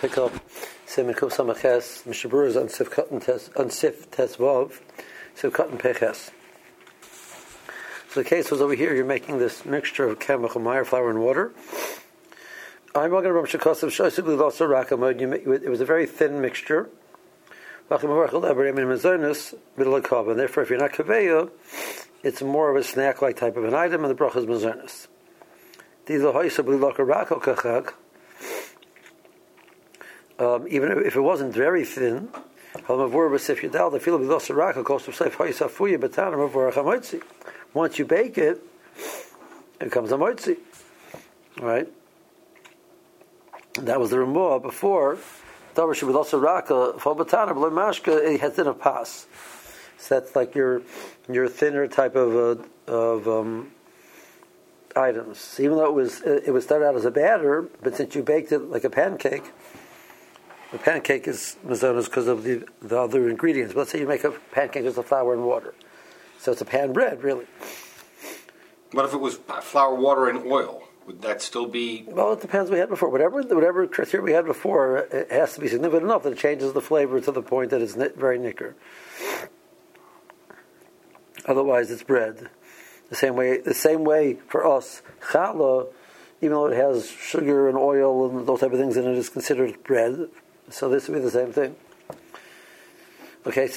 pick up Sim and Kuf Samaches, Mishabur is on Sif Tesvav, Sif Katan Peches. So the case was over here, you're making this mixture of Kamach, Meyer, flour, and water. It was a very thin mixture. And therefore, if you're not kaveya, it's more of a snack-like type of an item, and the bracha is mezonus. Even if it wasn't very thin, once you bake it, it becomes a moitzi. Right? That was the Ramah before. It has in a pass. So that's like your thinner type of items. Even though it was started out as a batter, but since you baked it like a pancake, the pancake is mazonos because of the other ingredients. But let's say you make a pancake with flour and water, so it's a pan bread, really. What if it was flour, water, and oil? Would that still be? Well, it depends. We had before. Whatever criteria we had before, it has to be significant enough that it changes the flavor to the point that it's very nicker. Otherwise, it's bread. The same way for us, challah, even though it has sugar and oil and those type of things in it, is considered bread. So this would be the same thing. Okay,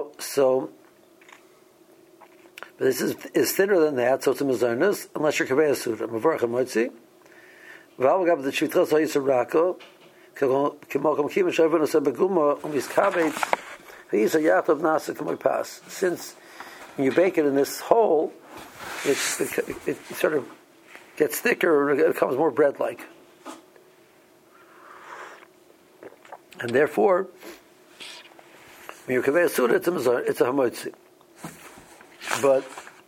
but this is thinner than that, so it's a mezonus, unless you're kaveh suda. Mavarach ha-motzi. V'al the shvitras ha-yisarako, k'mokom kima shavun asa beguma, u'miskabet, ha'yisa yachov nasa k'moy pas. Since when you bake it in this hole, it sort of gets thicker, it becomes more bread-like. And therefore, when you're kaveh suda, it's a ha-motzi. But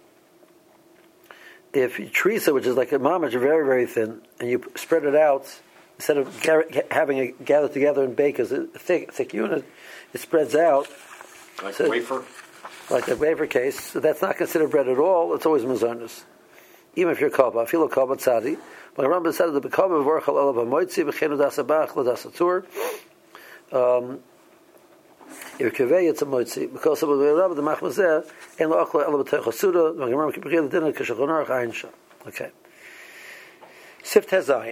if you trisa, which is like a mamach, very, very thin, and you spread it out, instead of having it gathered together and bake as a thick unit, it spreads out. Like a wafer? Like a wafer case. So that's not considered bread at all. It's always mazonos. Even if you're kaba. Filo kaba tzadi. But the Rambam said that the kaba v'orchal olav ha'moitzi v'chenu dasabach l'dasatur. If kaveh, it's a moitzi. Because of the Rabbi, the machmazeh, en lo'achla ela b'tei chasuda, the Gemara kibchir the dinner k'shachonarach ayin shah. Okay. Sift hazayin.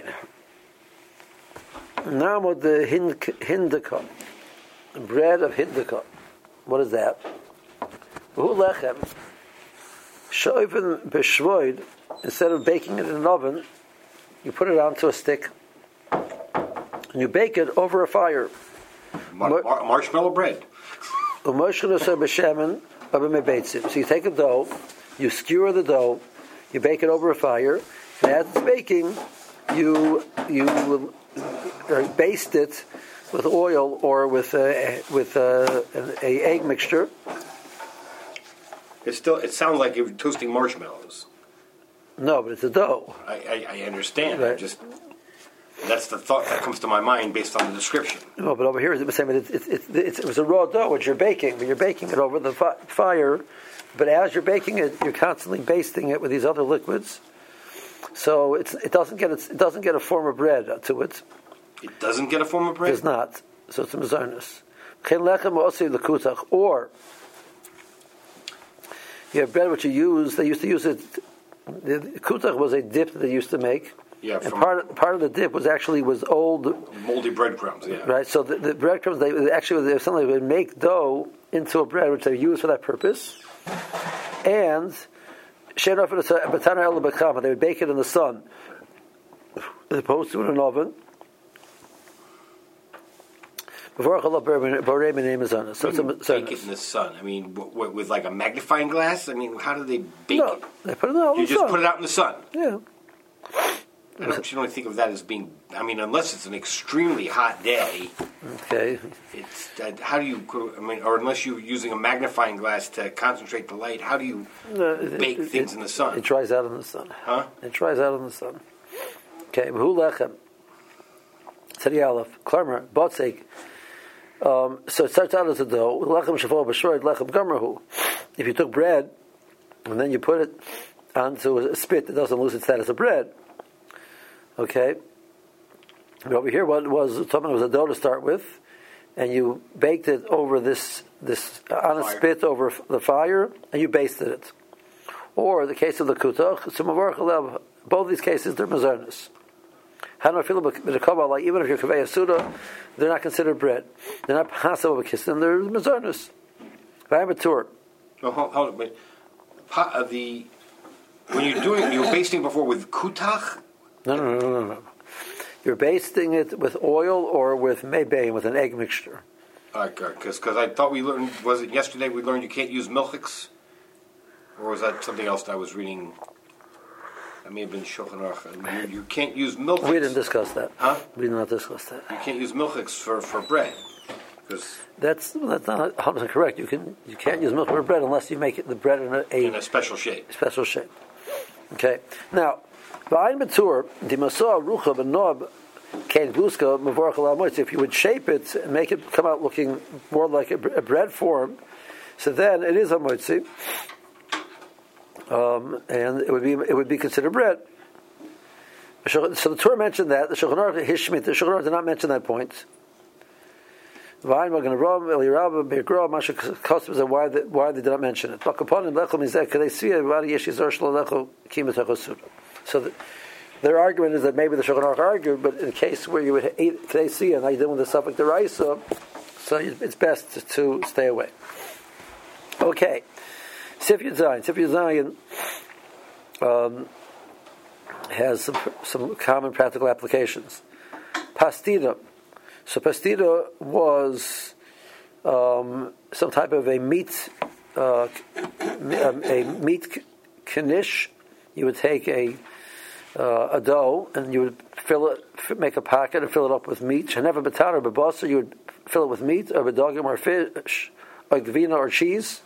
Now with the hindaka, bread of hindaka. What is that? V'hu lechem, shoyven b'shvoid, instead of baking it in an oven, you put it onto a stick, and you bake it over a fire. Marshmallow bread. So you take a dough, you skewer the dough, you bake it over a fire, and as it's baking, you baste it with oil or with a egg mixture. It sounds like you're toasting marshmallows. No, but it's a dough. I understand. Right. That's the thought that comes to my mind based on the description. No, but over here it was saying it was a raw dough which you're baking, but you're baking it over the fire. But as you're baking it, you're constantly basting it with these other liquids, so it doesn't get a form of bread to it. It doesn't get a form of bread. It's not. So it's a mezonus. Or you have bread which you use. They used to use it. The kutach was a dip that they used to make. Yeah, and part of the dip was old moldy breadcrumbs. Yeah, right. So the breadcrumbs they would make dough into a bread which they use for that purpose, and they would bake it in the sun as opposed to in an oven. Before so bake it in the sun. I mean, with like a magnifying glass. I mean, how do they bake it? They put it out. You just put it out in the sun. Yeah. I don't generally think of that as being. I mean, unless it's an extremely hot day. Okay. It's how do you? I mean, or unless you're using a magnifying glass to concentrate the light, how do you bake things in the sun? It dries out in the sun. Huh? It dries out in the sun. Okay. V'hu lechem. Tzadi Aleph. Klarmer. Botzek. So it starts out as a dough. Lechem shafol b'shroid lechem gamrahu. If you took bread and then you put it onto a spit that doesn't lose its status of bread. Okay. But over here, what was something was a dough to start with, and you baked it over this on a spit over the fire, and you basted it. Or the case of the kutach, both these cases they're mazarnas. Even if you're kaveh suda, they're not considered bread. They're not pasav b'kistin. They're mazarnas. V'aymatur. Oh, hold on. When you're basting before with kutach. No. You're basting it with oil or with mebein, with an egg mixture. Because I thought we learned, was it yesterday we learned you can't use milchiks? Or was that something else that I was reading? I may have been Shulchan Aruch. You can't use milchiks. We didn't discuss that. Huh? We did not discuss that. You can't use milchiks for bread. That's not 100% correct. You can't use milk for bread unless you make the bread in a special shape. Special shape. Okay. Now, ba'ayin matur dimasah rucha b'nob kain gluska mavorach alamoitz. If you would shape it and make it come out looking more like a bread form, so then it is a moitzi, and it would be considered bread. So the Torah mentioned that the Shulchan Aruch did not mention that point. Why they did not mention it? So their argument is that maybe the Shulchan Aruch argued, but in a case where you would eat Kedei and now you're dealing with the suffix deraisa, so it's best to stay away. Okay, Sif Yud Zayin has some common practical applications. Pastida. So pastida was some type of a meat knish. You would take a dough and you would make a pocket and fill it up with meat. Shenever b'tan or b'basa, you would fill it with meat or b'dogim or fish or gvina or cheese.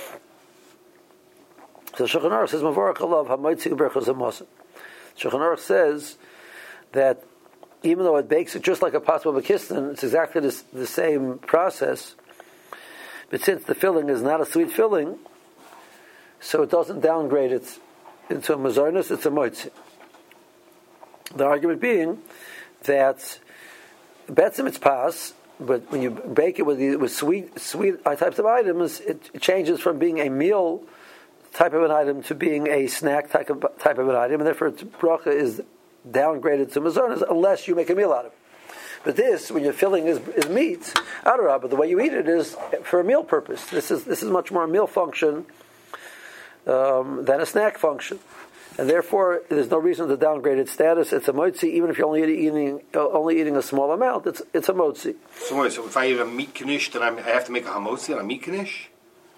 So Shulchan Aruch says Mavorach alav hamoitzi uberchos hamosim. Shulchan Aruch says that even though it bakes it just like a pasva b'kistin, it's exactly the same process. But since the filling is not a sweet filling, so it doesn't downgrade it into a mazarnus, it's a moitzi. The argument being that betzim it's pas, but when you bake it with sweet types of items, it changes from being a meal type of an item to being a snack type of an item, and therefore its bracha is downgraded to mazarnas unless you make a meal out of it. But this, when your filling is meat, but the way you eat it is for a meal purpose. This is much more a meal function than a snack function, and therefore there's no reason to downgrade its status. It's a motzi, even if you're only eating a small amount. It's a motzi. So if I eat a meat knish, then I have to make a hamotzi on a meat knish?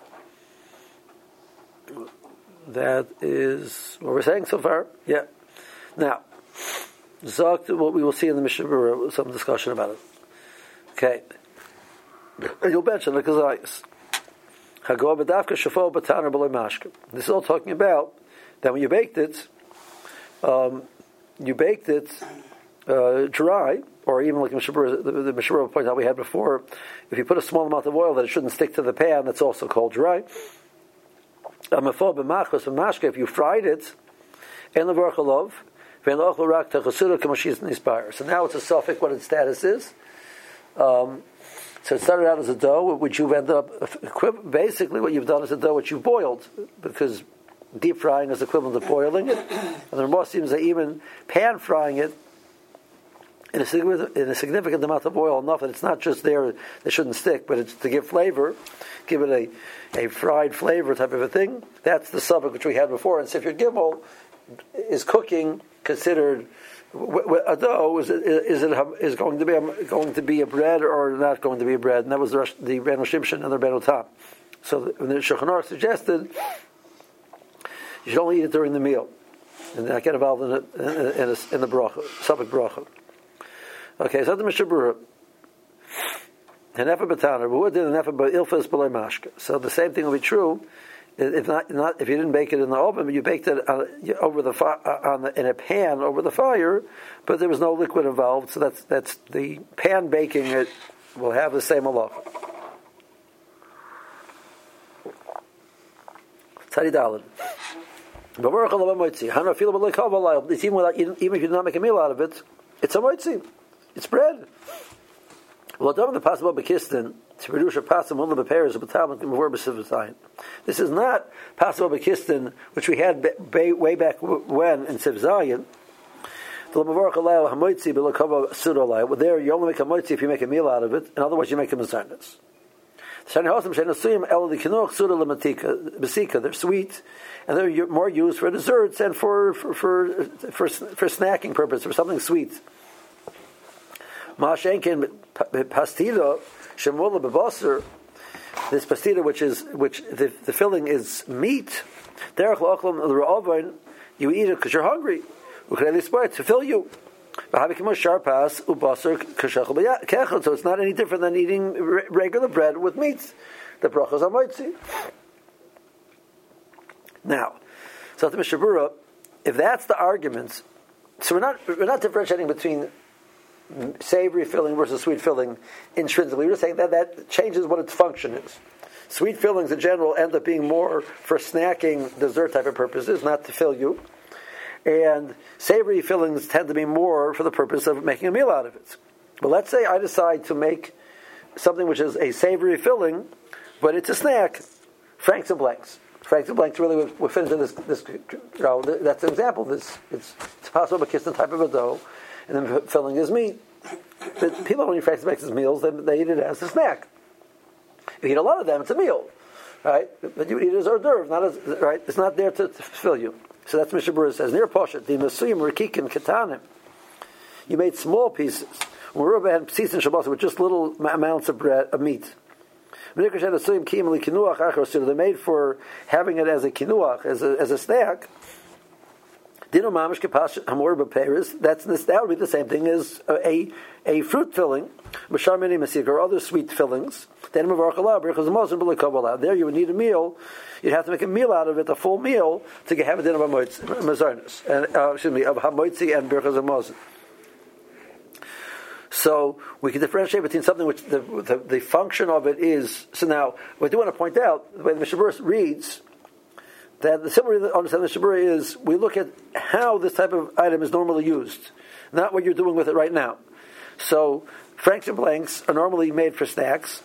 That is what we're saying so far. Yeah. Now, Zogt, what we will see in the Mishnah Berurah, some discussion about it. Okay. And you'll mention the Kazayas. Hagor b'davka shafo b'taner b'loy mashke. This is all talking about that when you baked it dry, or even like the Mishnah Berurah point out we had before, if you put a small amount of oil that it shouldn't stick to the pan, that's also called dry. If you fried it, and the varchalov, so now it's a suffix what its status is. So it started out as a dough, which you've ended up, basically what you've done is a dough which you've boiled, because deep frying is equivalent to boiling it. And the Ramah seems that even pan frying it in a significant amount of oil, enough that it's not just there, they shouldn't stick, but it's to give flavor, give it a fried flavor type of a thing. That's the suffix which we had before. And Sifyud Gimel is cooking considered a dough is going to be a bread or not going to be a bread, and that was the Reno Shimshon and the Reno Tam. So the Shulchan Aruch suggested you should only eat it during the meal and not get involved in the bracha, suffix bracha. Okay, so the Mishnah Berurah. Hanefa b'taner, but what did hanefa b'ilfas b'loy mashke? So the same thing will be true. If you didn't bake it in the oven, but you baked it over in a pan over the fire, but there was no liquid involved, so that's the pan baking it will have the same halacha. Tzadi Daled. Even if you do not make a meal out of it, it's a moitzi. It's bread. Well, the possible bekistin to produce a possible one of the pairs of batam. This is not possible bekistin, which we had way back when in Siv Zayin. There, you only make a moitzi if you make a meal out of it, and otherwise you make a mezainis. They're sweet, and they're more used for desserts and for snacking purpose, for something sweet. Ma'ashenkin pastida shemula bebasar. This pastida, which the filling is meat. Derech la'ochlam l'ra'avon, you eat it because you're hungry. To fill you. So it's not any different than eating regular bread with meat. The brachos are moitzi. Now, so the Mishabura, if that's the argument, so we're not differentiating between savory filling versus sweet filling intrinsically. We're just saying that changes what its function is. Sweet fillings in general end up being more for snacking, dessert type of purposes, not to fill you. And savory fillings tend to be more for the purpose of making a meal out of it. But let's say I decide to make something which is a savory filling, but it's a snack. Franks and blanks. Franks and blanks really would fit into this that's an example. It's possible a kistan type of a dough, and then the filling is meat. But people don't eat Franks and blanks as meals, they eat it as a snack. If you eat a lot of them, it's a meal. Right? But you eat it as hors d'oeuvre, not as, right? It's not there to fill you. So that's Mishnah Berurah says, near Poshet, the Mesuyim Rikikim Ketanim. You made small pieces. Merubah had pieces in Shabbat with just little amounts of bread, of meat. They're made for having it as a kinuach, as a snack. Dino mamish kepash hamor b'peiros. That would be the same thing as a fruit filling, b'shar mini masik, or other sweet fillings. There you would need a meal. You'd have to make a meal out of it, a full meal, to have a din of mazarnis, and of hamoitzi and birchas hamazon. So we can differentiate between something which the function of it is. So now, we do want to point out the way the Mishnah Berurah reads that the simple way to understand the Mishnah Berurah is we look at how this type of item is normally used, not what you're doing with it right now. So franks and blanks are normally made for snacks,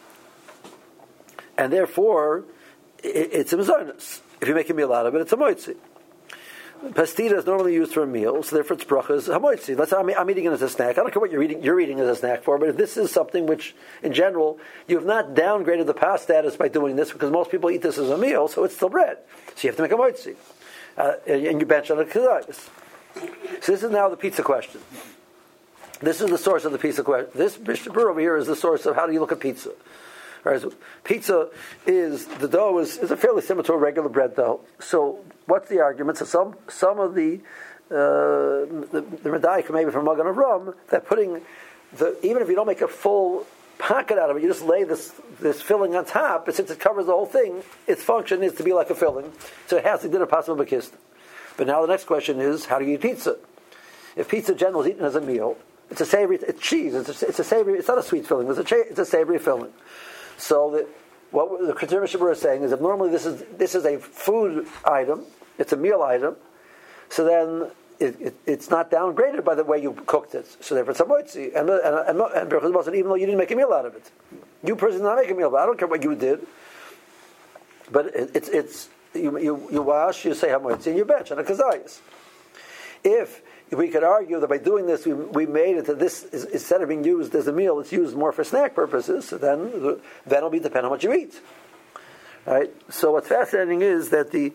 and therefore it's a mezainis. If you make a meal out of it, it's a moitzi. Pastida is normally used for a meal, so therefore its bracha is hamoitzi. Let's say I'm eating it as a snack. I don't care what you're eating as a snack for, but if this is something which, in general, you have not downgraded the pas status by doing this, because most people eat this as a meal, so it's still bread. So you have to make a moitzi. And you bench on a kazayas. So this is now the pizza question. This is the source of the pizza question. This Mishnah Berurah over here is the source of how do you look at pizza. Right, so pizza the dough is a fairly similar to a regular bread dough. So what's the argument? So some of the Medayik, maybe from Magen Avraham, that putting even if you don't make a full pocket out of it, you just lay this filling on top, but since it covers the whole thing, its function is to be like a filling. So it has to do a possible bekist. But now the next question is, how do you eat pizza? If pizza in general is eaten as a meal, it's a savory, it's cheese, it's a savory, it's not a sweet filling, it's a savory filling. So what the Keter Mishnah Berurah is saying is that normally this is a food item, it's a meal item, so then it's not downgraded by the way you cooked it. So therefore it's a moitzi, and even though you didn't make a meal out of it, you personally did not make a meal. But I don't care what you did, but you wash, you say hamoitzi, and you bench on a kazayas. If we could argue that by doing this, we made it that this is, instead of being used as a meal, it's used more for snack purposes. So then it'll be dependent on what you eat. Right. So what's fascinating is that the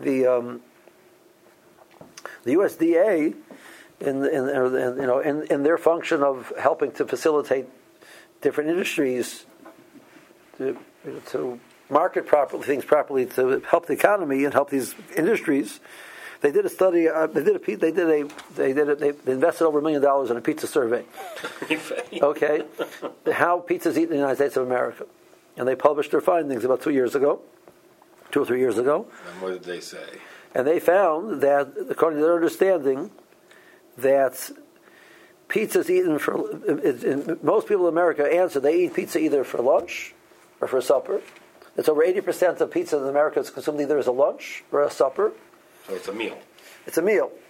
USDA, in their function of helping to facilitate different industries to market things properly, to help the economy and help these industries. They did a study. They invested over $1 million in a pizza survey. Okay, how pizza is eaten in the United States of America, and they published their findings about 2 or 3 years ago. And what did they say? And they found that, according to their understanding, that pizza is eaten for. Most people in America answer they eat pizza either for lunch or for supper. It's over 80% of pizza in America is consumed either as a lunch or a supper. So it's a meal. It's a meal.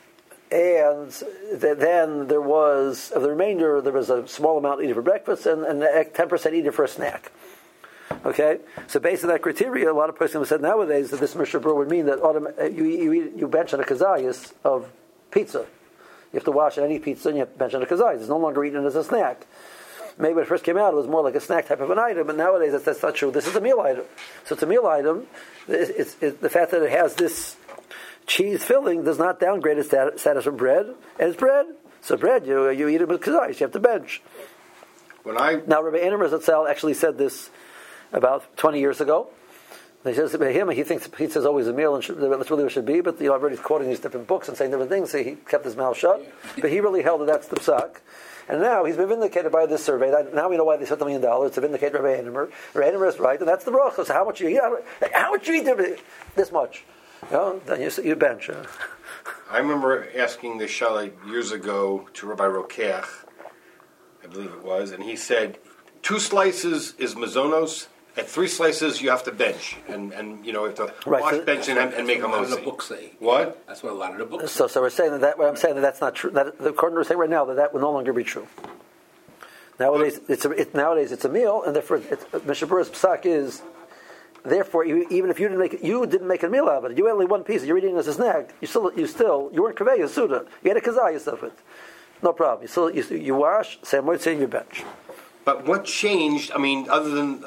and then there was, of the remainder, there was a small amount eaten for breakfast and 10% eaten for a snack. Okay? So based on that criteria, a lot of persons have said nowadays that this Mishnah Berurah would mean that you bench on a kazayas of pizza. You have to wash any pizza and you have to bench on a kazayas. It's no longer eaten as a snack. Maybe when it first came out, it was more like a snack type of an item, but nowadays that's not true. This is a meal item. So it's a meal item. The fact that it has this cheese filling does not downgrade its status from bread, and it's bread. So bread, you eat it with kazayas. You have to bench. Now, Rabbi Einemer Zatzal actually said this about 20 years ago. He says about him, he thinks pizza is always a meal, and that's really what it should be. But I've already quoting these different books and saying different things, so he kept his mouth shut. But he really held that that's the psak. And now he's been vindicated by this survey. Now we know why they spent $1 million to vindicate Rabbi Einemer. Rabbi Einemer is right, and that's the bracha. So how much you eat? How much you eat? This much. Then you bench. I remember asking this shaila years ago to Rabbi Rokeach, I believe it was, and he said 2 slices is mazonos. At 3 slices, you have to bench, and you have to wash, bench, and make a motzi. That's what a lot of the books say. What? That's what a lot of the books say. So we're saying that what I'm saying that's not true. That according to what we're saying right now, that will no longer be true. Nowadays, it's a meal, and therefore, Mishnah Berurah's psak is. Therefore, even if you didn't make a meal out of it. You ate only one piece. You're eating it as a snack. You weren't kaveh suda. You had a kazayas of it. No problem. You wash, say motzei, and you bench. But what changed? I mean, other than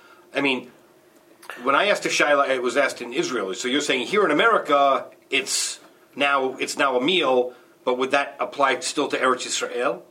when I asked a shaila, it was asked in Israel. So you're saying here in America, it's now a meal, but would that apply still to Eretz Yisrael?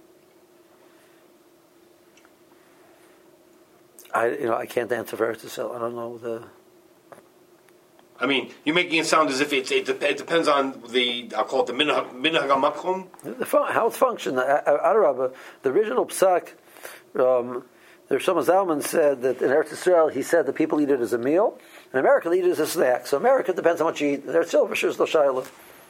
I can't answer for Eretz Yisrael. I don't know I mean, you're making it sound as if it depends on I'll call it the minhag hamakom. How it's functioned. The original psak. The Shlomo Zalman said that in Eretz Yisrael, he said that people eat it as a meal. In America, they eat it as a snack. So America depends on how much you eat. There's still for sure no shayla.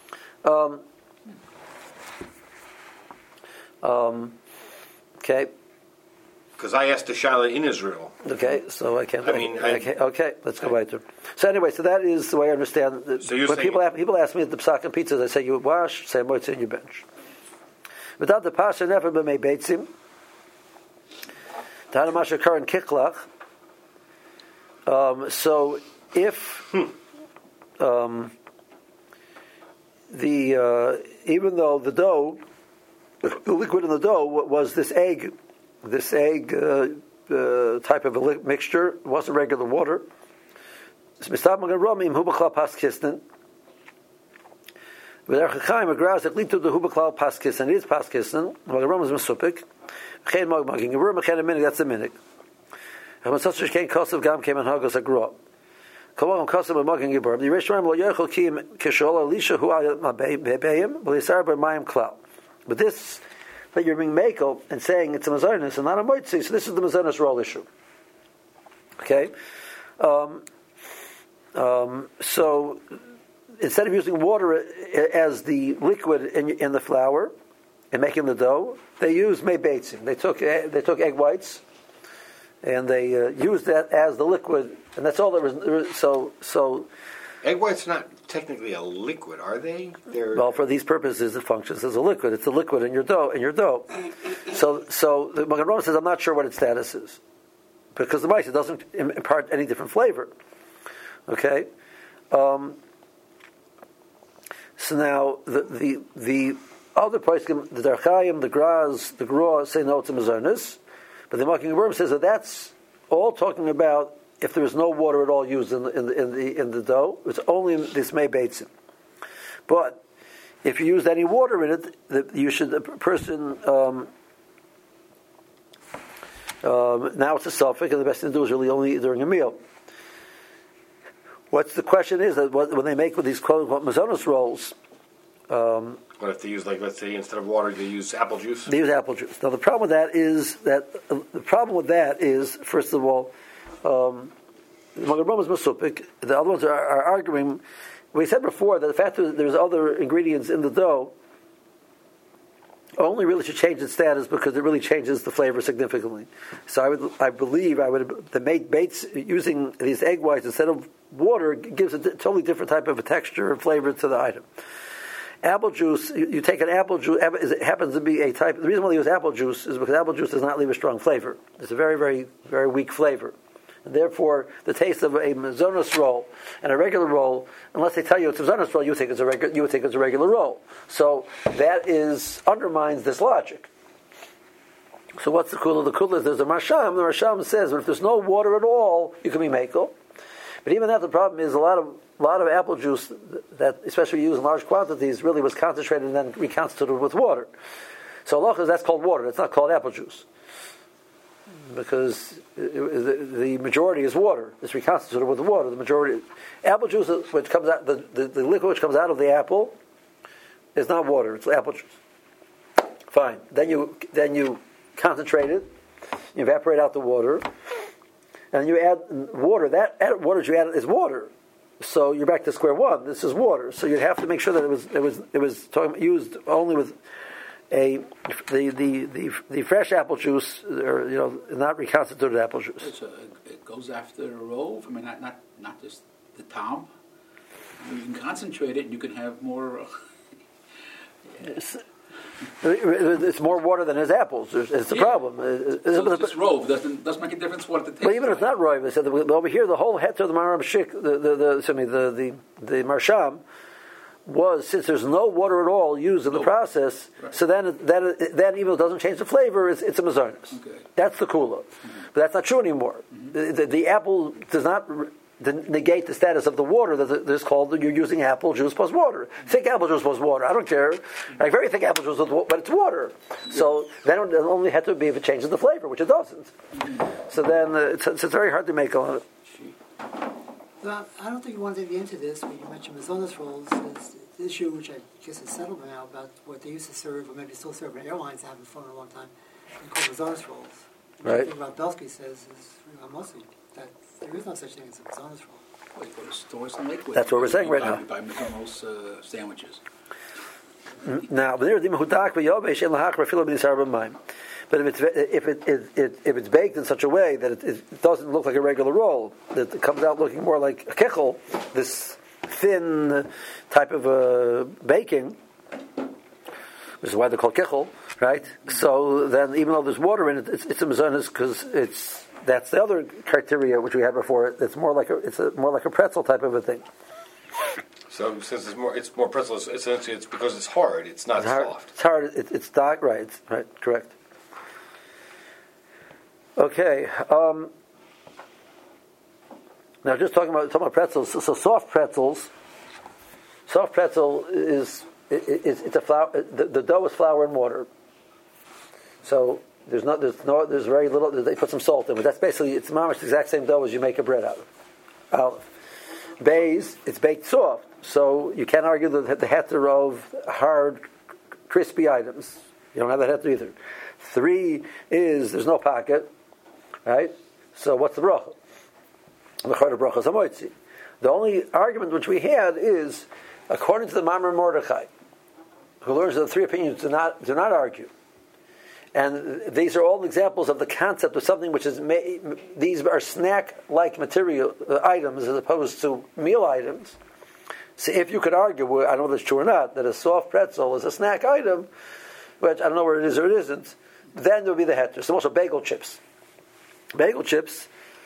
Okay. Because I asked the shaila in Israel. Okay, so I can't. Okay, let's go right through. So anyway, so that is the way I understand. So you're when saying people ask me at the psak and pizza, they say you wash, say motzei, and you bench. Without the pasha never been made beitzim. So if even though the dough, the liquid in the dough was this egg type of a mixture, it wasn't regular water. It is paskistan. That's the minik. But this that you're being makel and saying it's a mazonos and not a moitzi, so this is the mazonos roll issue. Okay, so instead of using water as the liquid in the flour and making the dough, they used meibeitzim. They took egg whites and they used that as the liquid, and that's all there was. So egg whites not technically a liquid, are they? Well, for these purposes, it functions as a liquid. It's a liquid in your dough. So the Magen Rambam says, I'm not sure what its status is, because the ma'aseh doesn't impart any different flavor. Okay. So now the other poskim, the Darchayim, the Graz, the Gra say no, it's a mazonos, but the Magen Rambam says that that's all talking about if there is no water at all used in the dough. It's only this meibeitzim. But if you used any water in it, the person now it's a suffix, and the best thing to do is really only during a meal. What's the question is that when they make with these quote unquote mazonos rolls. What if they use, like, let's say, instead of water, they use apple juice? They use apple juice. Now the problem with that is first of all, the Magen Rambam is masupik. The other ones are arguing. We said before that the fact that there's other ingredients in the dough only really should change its status because it really changes the flavor significantly. So I believe the made baits using these egg whites instead of water gives a totally different type of a texture and flavor to the item. apple juice, you take an apple juice, it happens to be a type, the reason why they use apple juice is because apple juice does not leave a strong flavor. It's a very, very, very weak flavor. And therefore, the taste of a mazonos roll and a regular roll, unless they tell you it's a mazonos roll, you would think it's a regular roll. So that undermines this logic. So what's the kula? The kula is there's a marsham. The marsham says, but if there's no water at all, you can be mekel. But even that, the problem is a lot of apple juice that, especially used in large quantities, really was concentrated and then reconstituted with water. So halacha, that's called water. It's not called apple juice because the majority is water. It's reconstituted with water. The majority, apple juice, which comes out, the liquid which comes out of the apple, is not water. It's apple juice. Fine. Then you concentrate it. You evaporate out the water. And you add water. That added water you add is water. So you're back to square one. This is water. So you'd have to make sure that it was used only with the fresh apple juice, or not reconstituted apple juice. So it goes after a rove. I mean, not just the tom. You can concentrate it, and you can have more. It's more water than his apples. It's the problem. So it's just rove doesn't make a difference what the taste. But even if it's not rove, they said over here the whole heter of the Maram Shik, the Marsham, was since there's no water at all used in the process. Right. So then even though it doesn't change the flavor, it's a mazonos. Okay. That's the kula, but that's not true anymore. Mm-hmm. The apple does not negate the status of the water that is called you're using apple juice plus water. Thick apple juice plus water. I don't care. Like very thick apple juice, but it's water. So then it only had to be if it changes the flavor, which it doesn't. So then it's very hard to make on it. Well, I don't think you wanted to get into this, but you mentioned mazonos rolls. It's the issue, which I guess is settled now, about what they used to serve, or maybe still serve in airlines that haven't flown in a long time, and called mazonos rolls. Right. The thing about Belsky says is mostly that there is no such thing as a mazonos roll. Well, you go to stores in Lakewood. That's what we're saying right now. You buy mazonos sandwiches. Now, but if it's baked in such a way that it doesn't look like a regular roll, that it comes out looking more like a kichel, this thin type of baking, which is why they're called kichel, right? So then, even though there's water in it, it's a mazonos because that's the other criteria which we had before. It's more like a pretzel type of a thing. So since it's more pretzel, essentially it's because it's hard. It's not soft. It's hard. It's dark. Right. Right. Correct. Okay. Now, just talking about pretzels. So soft pretzels. Soft pretzel is a flour. The dough is flour and water. So there's very little. They put some salt in, but that's basically it's mamish the exact same dough as you make a bread out of. Olive. Bays, it's baked soft, so you can't argue that the heter of hard, crispy items. You don't have that heter either. 3 is there's no pocket, right? So what's the bracha? The only argument which we had is according to the Mamre Mordechai, who learns that the 3 opinions do not argue. And these are all examples of the concept of something which is these are snack-like material items as opposed to meal items. So if you could argue, I don't know if it's true or not, that a soft pretzel is a snack item, which I don't know where it is or it isn't, then there would be the heter. So also bagel chips. Bagel chips,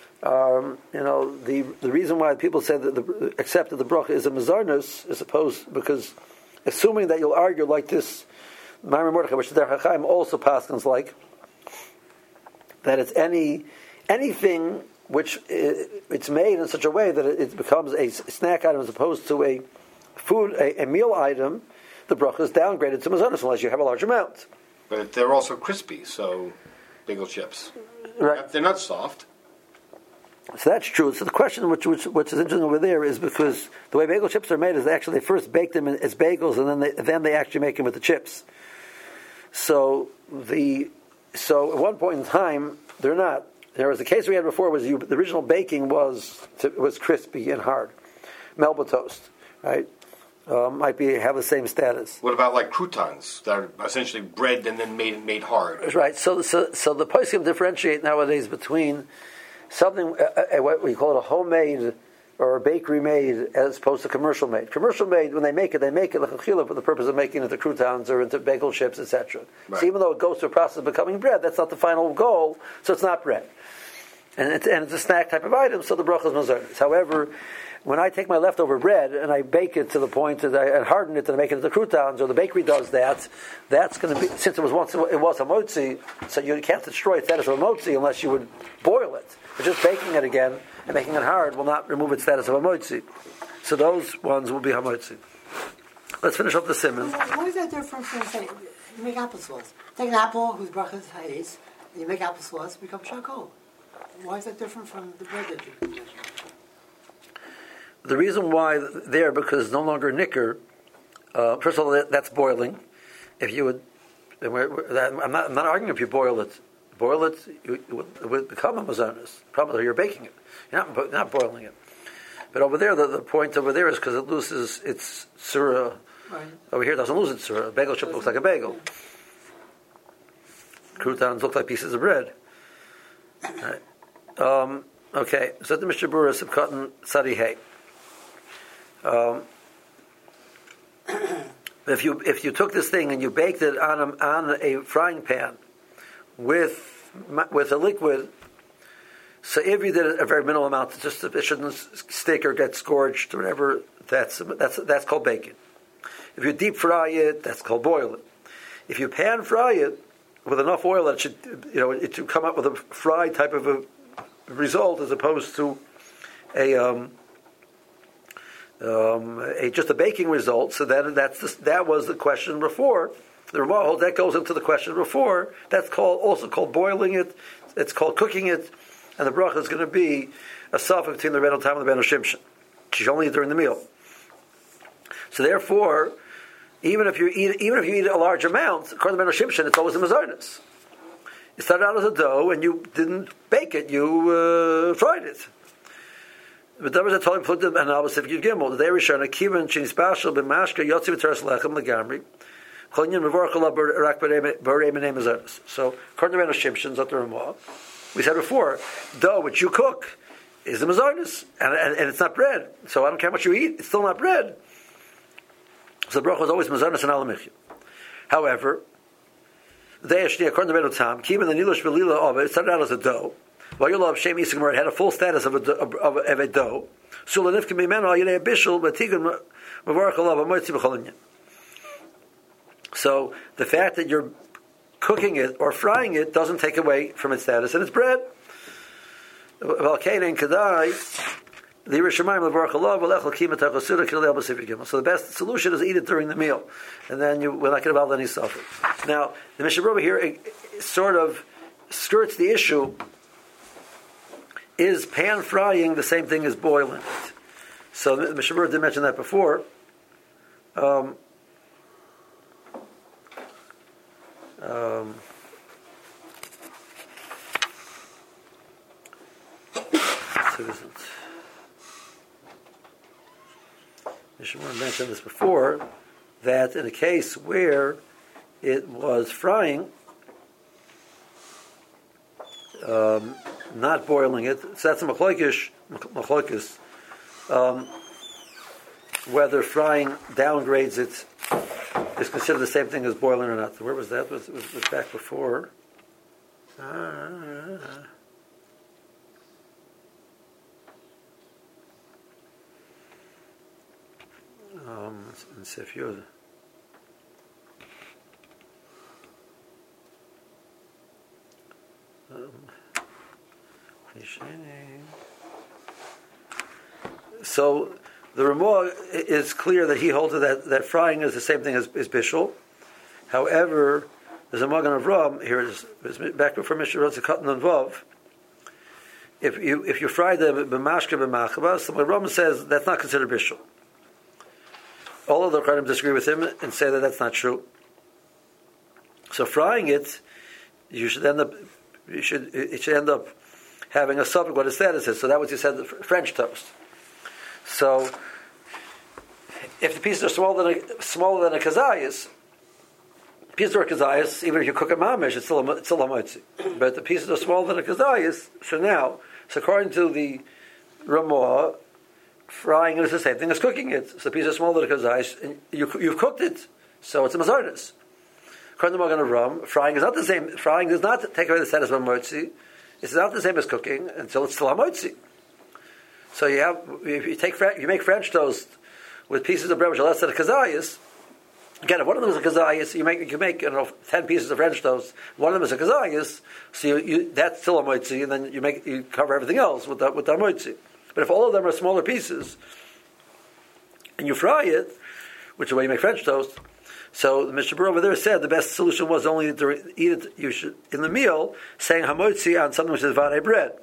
the reason why people say that accept that the bracha is a mazonos is because assuming that you'll argue like this, Mamre Mordechai, which the Derech HaChaim also paskins like, that it's anything which it's made in such a way that it becomes a snack item as opposed to a meal item, the bracha is downgraded to mazonos unless you have a large amount. But they're also crispy, so bagel chips. Right. They're not soft. So that's true. So the question which is interesting over there is because the way bagel chips are made is they first bake them as bagels and then they actually make them with the chips. So at one point in time they're not. There was the case we had before was the original baking was crispy and hard, Melba toast, right? Might have the same status. What about like croutons that are essentially bread and then made hard? Right. So the poskim differentiate nowadays between something what we call a homemade or bakery made as opposed to commercial made. Commercial made, when they make it like a chila for the purpose of making it into croutons or into bagel chips, etc. Right. So even though it goes through a process of becoming bread, that's not the final goal, so it's not bread. And it's a snack type of item, so the bracha is mazonos. However, when I take my leftover bread and I bake it to the point that I harden it and I make it into croutons, or the bakery does that, that's going to be, since it was a motzi, so you can't destroy its status of a motzi unless you would boil it. But just baking it again and making it hard will not remove its status of a motzi. So those ones will be hamotzi. Let's finish up the simon. Why is that different from, say, you make applesauce? Take an apple whose bracha is hayes, and you make applesauce, it becomes charcoal. Why is that different from the bread that you mentioned? The reason why there, because it's no longer nicker. First of all, that's boiling. If you would, I'm not arguing if you boil it. Boil it, it would become a mazonos. Probably you're baking it. You're not boiling it. But over there, the point over there is because it loses its surah. Right. Over here, it doesn't lose its surah. A bagel chip looks like a bagel. Croutons look like pieces of bread. Right. Okay, so the Mishnah Berurah Sibkatan Sadi Hay. If you took this thing and you baked it on a frying pan with a liquid, so if you did a very minimal amount, just it shouldn't stick or get scorched or whatever, that's called baking. If you deep fry it, that's called boiling. If you pan fry it with enough oil that it should come up with a fried type of a result as opposed to just a baking result. So that was the question before. The Ramah holds that goes into the question before. That's also called boiling it. It's called cooking it, and the bracha is going to be a suffix between the Rebbeinu Tam and the Rebbeinu Shimshon. She's only during the meal. So therefore, even if you eat a large amount, according to the Rebbeinu Shimshon, it's always a mazonos. It started out as a dough, and you didn't bake it; you fried it. But that was a totally put them and obviously if Gimel. The day Rishon Akivan Chinis Bashal b'Mashka Yotzi v'Teres Lechem Legamri. Chonyan Mevorchalav Rak B'Rei Menei Mazonos. So according to Rebbeinu Shimshon Zot Ramah, we said before, dough which you cook is a mazonos, and it's not bread. So I don't care what you eat; it's still not bread. So the bracha was always mazonos and alamichya. However, they according to Rebbeinu Tam, Kivan the Nilush Belila of it started out as a dough. While you love Shem Yisrael, it had a full status of a dough. Sulanif can be men all yinei bishul, but tigun mavarach alav amoitzi b'cholinyan. So the fact that you're cooking it or frying it doesn't take away from its status, and it's bread. Valkein kadai. The Yerushalayim levarach alav v'lechol kima tachosura kilei b'sifik gimel. So the best solution is eat it during the meal, and then we're not going to involve any suffering. Now the Mishnah Berurah here sort of skirts the issue. Is pan frying the same thing as boiling it? So the Mishnah Berurah did mention that before. Mishnah Berurah mentioned this before, that in a case where it was frying, not boiling it, so that's a machlokes, whether frying downgrades it is considered the same thing as boiling or not. Where was that? It was back before. Let's see if you're. So the Ramah is clear that he holds that frying is the same thing as bishul. However, there's a Magen Avraham here. It's back before Mishnah Berurah Katan and Vav. If you fry the b'mashka b'machbas, the Magen Avraham says that's not considered bishul. All of the Chachamim disagree with him and say that that's not true. So frying it, it should end up having a suffix what its status is. So that was you said the French toast. So if the pieces are smaller than a kazayas, pieces are kazayas, even if you cook a mamish, it's still a motzi. But the pieces are smaller than a kazayas. So according to the Ramah, frying it is the same thing as cooking it. So the piece is smaller than kazayis, and you've cooked it, so it's a mazarnis. According to Magen Avraham, frying is not the same. Frying does not take away the status of a motzi. It's not the same as cooking until it's still a motzi. So if you make French toast with pieces of bread which are less than a kazayis. Again, if one of them is a kazayis, you make 10 pieces of French toast. One of them is a kazayis, so that's still a motzi, and then you cover everything else with that motzi. But if all of them are smaller pieces, and you fry it, which is the way you make French toast, so the Mishnah Berurah over there said the best solution was only to eat it. You should in the meal saying hamotzi on something which is vade bread.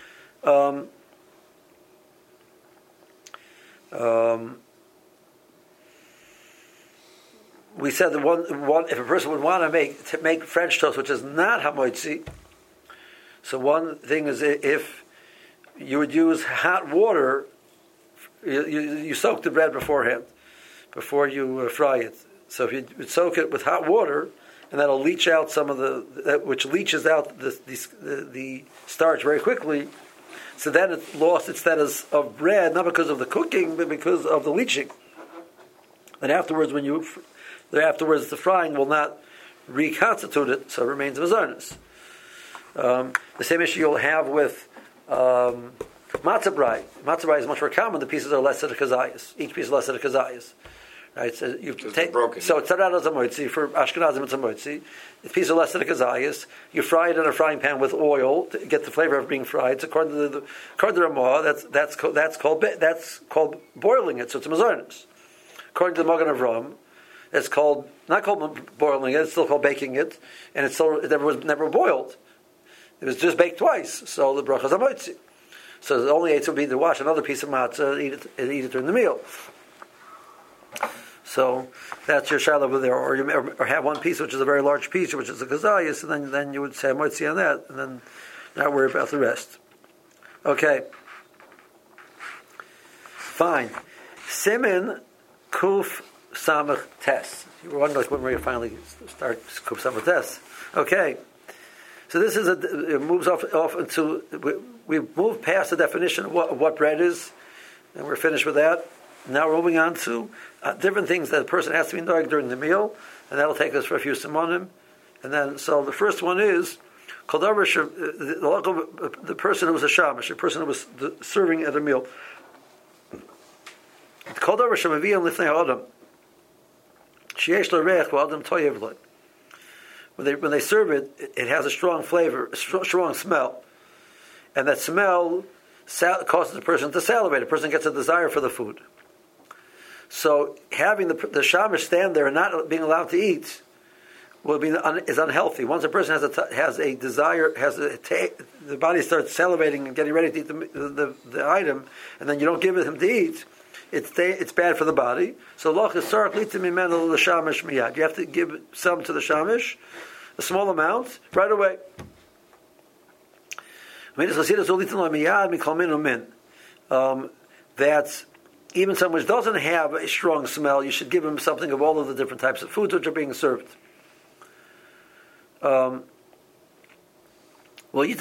We said that one if a person would want to make French toast which is not hamotzi, so one thing is if you would use hot water, you soak the bread beforehand before you fry it. So if you would soak it with hot water, and that'll leach out some of which leaches out the starch very quickly. So then it lost its status of bread, not because of the cooking, but because of the leaching. And afterwards, the frying will not reconstitute it, so it remains mazarnis. The same issue you'll have with matzah brai. Matzah brai is much more common. The pieces are less than a kazayas. Each piece is less than a kazayas. Right, so you take so it's tzarad as a motzi for Ashkenazim. It's a motzi. The piece are less than a kazayas. You fry it in a frying pan with oil to get the flavor of being fried. So according to the Ramah, that's called boiling it. So it's a mazarnis. According to the Magen Avraham, it's not called boiling it. It's still called baking it, and it was never boiled. It was just baked twice. So the bracha is a motzi. So the only eight would be to wash another piece of matzah and eat it during the meal. So that's your shaila over there, or have one piece which is a very large piece, which is a kazayas, and then you would say motzi on that, and then not worry about the rest. Okay, fine. Simin kuf samach tes. You were wondering when we're going to finally start kuf samach tes. Okay, so this is it moves off into we've moved past the definition of what bread is, and we're finished with that. Now we're moving on to different things that a person has to be doing during the meal, and that'll take us for a few simonim. And then, so the first one is the person who was a shamash, the person who was serving at a meal. When they serve it, it has a strong flavor, a strong smell, and that smell causes the person to salivate. A person gets a desire for the food. So having the shamash stand there and not being allowed to eat is unhealthy. Once a person has a desire, the body starts salivating and getting ready to eat the item, and then you don't give it him to eat, it's bad for the body. So you have to give some to the shamash, a small amount, right away. That even someone which doesn't have a strong smell, you should give him something of all of the different types of foods which are being served. As long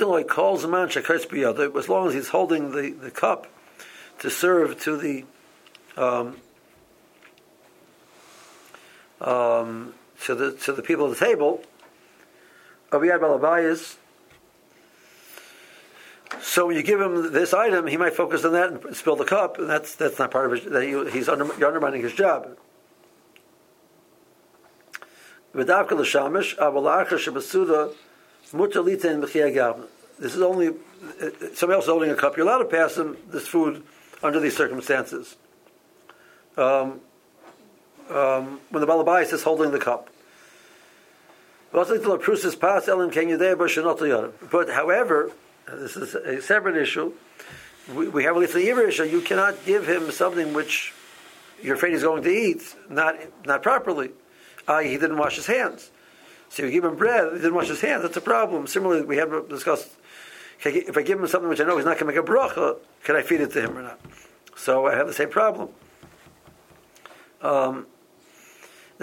as he's holding the cup to serve to the people at the table, so when you give him this item, he might focus on that and spill the cup, and that's not part of it. You're undermining his job. This is only somebody else holding a cup. You're allowed to pass him this food under these circumstances. When the balabais is holding the cup. But however, this is a separate issue. We have a little issue. You cannot give him something which you're afraid he's going to eat, not properly. He didn't wash his hands. So you give him bread, he didn't wash his hands. That's a problem. Similarly, we have discussed, if I give him something which I know he's not going to make a bracha, can I feed it to him or not? So I have the same problem.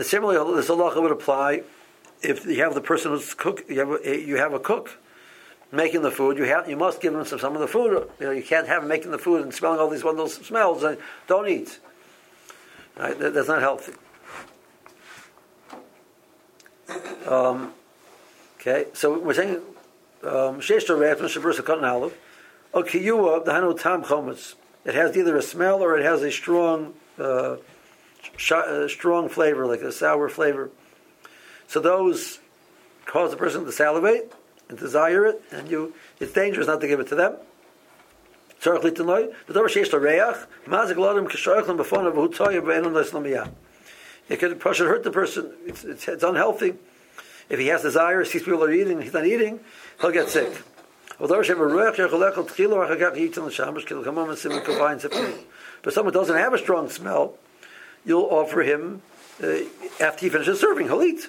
Similarly, this halacha would apply if you have the person who's cook. You have a cook. making the food, you must give him some of the food. You can't have him making the food and smelling all these wonderful smells and don't eat. Right? That's not healthy. Okay, so we're saying Sheshta Re'at Shabrus Cotton Aleph. Okiyua the Hanu Tam Chometz. It has either a smell or it has a strong flavor, like a sour flavor. So those cause the person to salivate and desire it, and it's dangerous not to give it to them. It could hurt the person. It's unhealthy. If he has desire, sees people are eating, he's not eating, he'll get sick. But someone doesn't have a strong smell, you'll offer him after he finishes serving, he'll eat.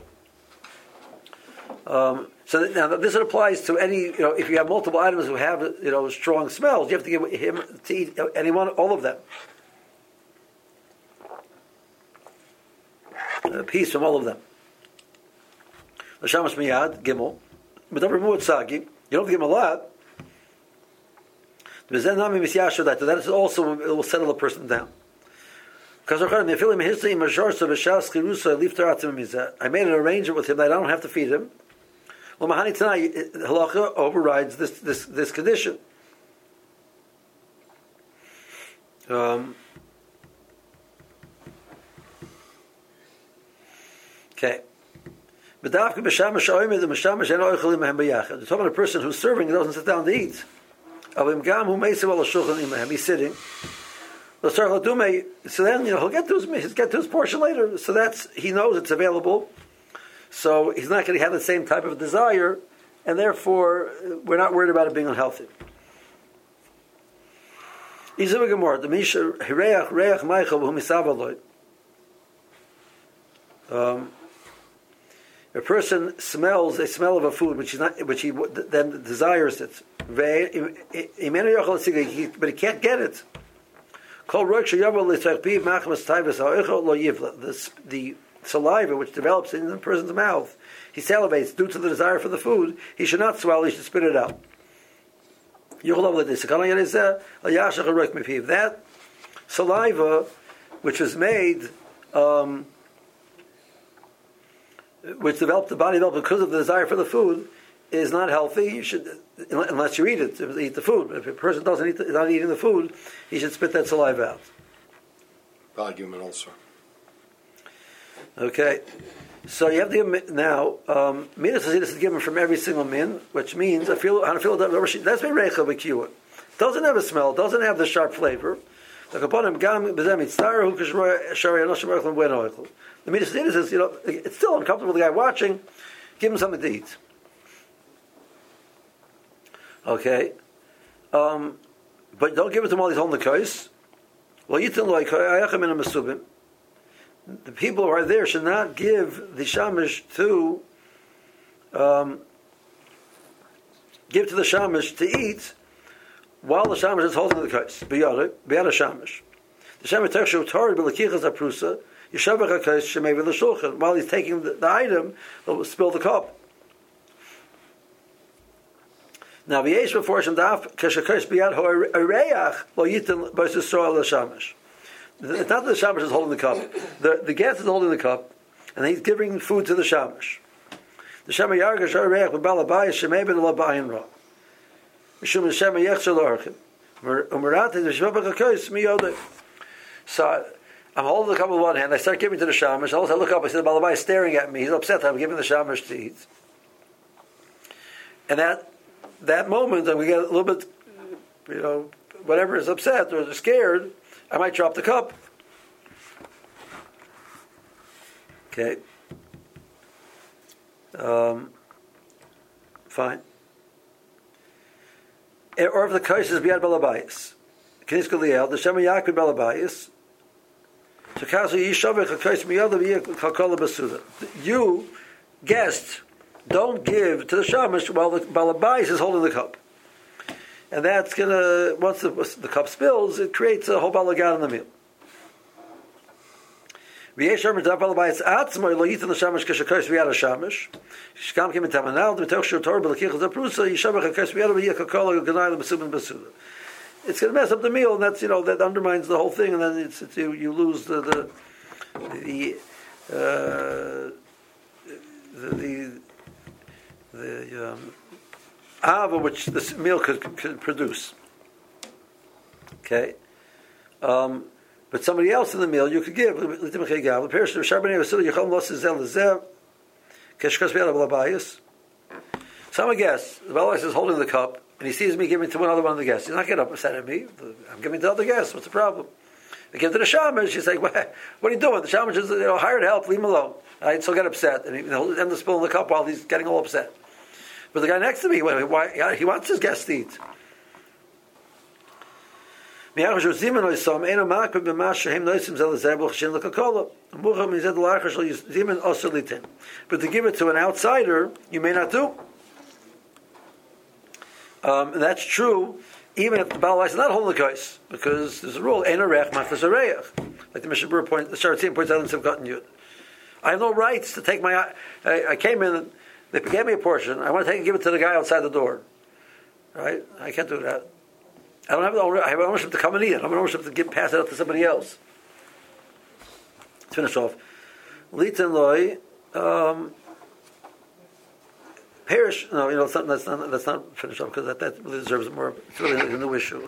So now this applies to any, if you have multiple items who have, strong smells, you have to give him to eat all of them. A piece from all of them. L'shamash miyad, gimel. But don't remove sagi. You don't have to give him a lot. That is also, it will settle a person down. I made an arrangement with him that I don't have to feed him. Well, Mahani tonight, halacha overrides this condition. Okay. They're talking about a person who's serving and doesn't sit down to eat. He's sitting. So then, he'll get to his portion later. So he knows it's available. So he's not going to have the same type of desire, and therefore we're not worried about it being unhealthy. A person smells a smell of a food which he then desires it, but he can't get it. The saliva which develops in the person's mouth, he salivates due to the desire for the food. He should not swallow; he should spit it out. That saliva, which was made, which developed the body developed because of the desire for the food, is not healthy. You should, unless you eat it, eat the food. But if a person is not eating the food, he should spit that saliva out. Value an ulcer. Okay, so you have to give him now. Midas is given from every single min, which means that's my reicha b'kiwa. Doesn't have a smell, doesn't have the sharp flavor. The Midas says, it's still uncomfortable for the guy watching. Give him something to eat. Okay, but don't give it to him while he's holding the kais. Well, you tell the people who are there should not give the shamish to the shamish to eat while the shamish is holding the kais. Biyad shamish. The shamish tershu tar b'lekichas aprusa yishavach hakais shemei v'leshulchan. While he's taking the item, he'll spill the cup. Now v'yesh before shem daf kashakais biyad ho'areach lo yitin b'sisrael l'shamish. It's not that the shamash is holding the cup. The guest is holding the cup, and he's giving food to the shamash. The shamash yargash areach b'balabayis shemei ben labayin ra. Mishum shemash yechshel archim. Umerate v'shvabach hakos miyodeh. So I'm holding the cup with one hand. I start giving to the shamash. I look up. I see the balabai is staring at me. He's upset that I'm giving the shamash to eat. And that moment, we get a little bit, whatever is upset or scared, I might drop the cup. Okay. Fine. Or if the kais is biyad balabayis, Knis Goliel, the Shema Yaakov balabayis, so kasu yishavech a kais miyad v'yikakol basuda. You, guest, don't give to the shamash while the balabayis is holding the cup. And that's gonna, once the cup spills, it creates a whole balagan in the meal. V'yesher mitzav al bayis atzmoi lo yitin l'shamish k'shakos v'yad ha'shamish. Shkam kim etamanal d'metoch shur torah b'lekich l'zaprusa yishavach ha'kos v'yad v'yakakol ha'ganai l'besubin b'suda. It's going to mess up the meal, and that's that undermines the whole thing, and then you lose the ava which this meal could produce. Okay, but somebody else in the meal you could give. Some guest, the Baal is holding the cup, and he sees me giving to one other one of the guests. He's not getting upset at me. I'm giving to the other guests. What's the problem? I give to the shamash. He's like, what are you doing? The shamash is hired help. Leave him alone. I still get upset, and he'll end up spilling the cup while he's getting all upset. But the guy next to me, why he wants his guest to eat. But to give it to an outsider, you may not do. And that's true even if the Baal is not holding the kais, because there's a rule, ein arech machas areich. Like the Mishnah Berurah the Sharatzim points out in Simchat Yud. I have no rights to take I came in, they gave me a portion, I want to take and give it to the guy outside the door. Right? I can't do that. I don't have I have ownership to come and eat it. I have ownership to pass it out to somebody else. Let's finish off. Litan loy, perish. No, that's not finish off because that really deserves more. It's really a new issue.